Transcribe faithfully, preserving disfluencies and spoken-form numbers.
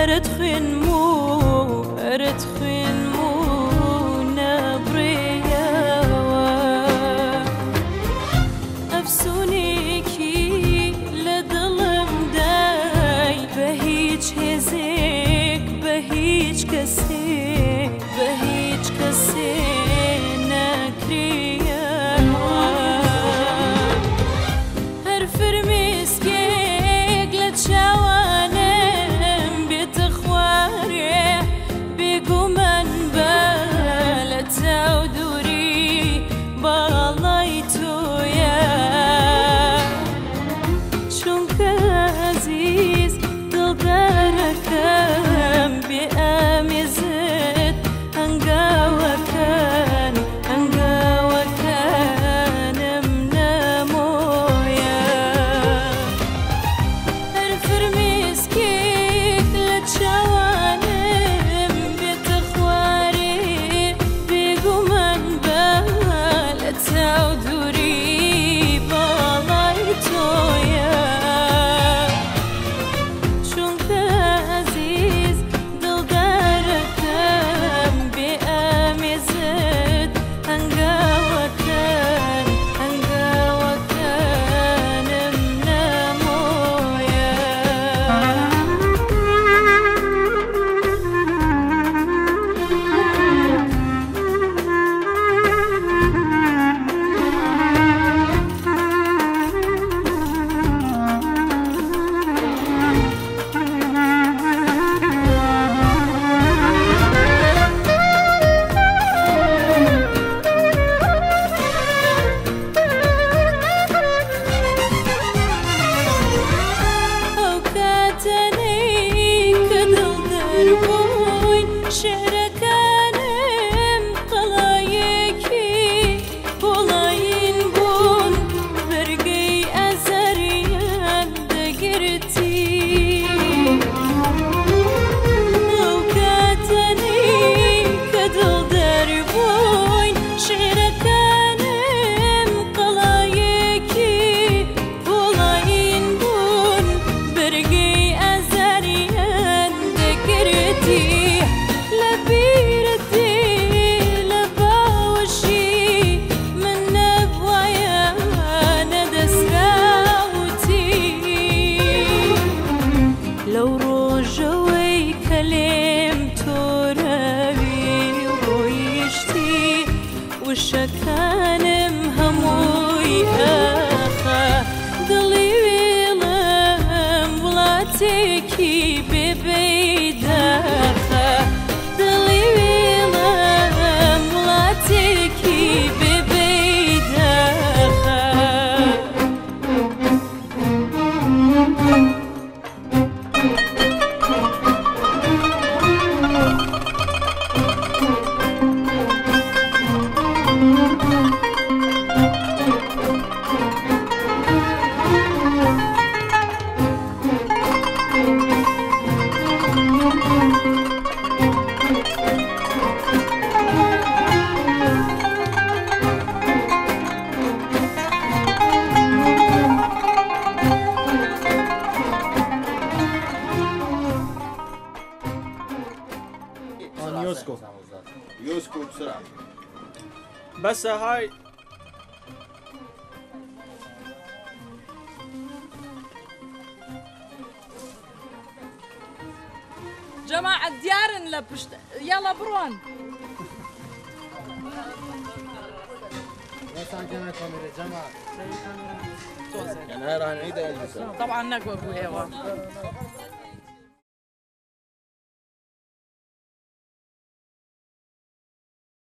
أرد خنمو أرد خنمو نبريوا أفسونيكي لدلم داي بهيج هزيك بهيج كسي بهيج كسي نكريوا هر فرمسكيك لتشاوانم بتخواري بقومن بالتا ودوري بالايتو يا شونك عزيز دلداركم بأمزت هنقاوة كان هنقاوة كان منامويا هرفر مسكيك لتشاوانم بتخواري بقومن بالتا ودوري بالايتو يا شونك عزيز دلداركم بأمزت هنقاوة كان هنقاوة كان منامويا أوكاتني كدل دربوين شركانم قلايكي بولاين بون برقي أزريان دقرتي أوكاتني كدل دربوين شركانم قلايكي بولاين بون برقي أزريان دقرتي لبيرتي لباوشي من نبوايا ندسراوتي لو روجوي كلم ترابي ويشتي وشكانم هموي أخا دلي ويلم ولاتيكي ببيداخا دلي ويلم ولاتيكي ببيداخا يوسكو يوسكو بسرعة. بس هاي جماعة ديارن لبشت يلا برون يعني هاي راح نعيدها يا جماعة. طبعا نقوى بوهيوا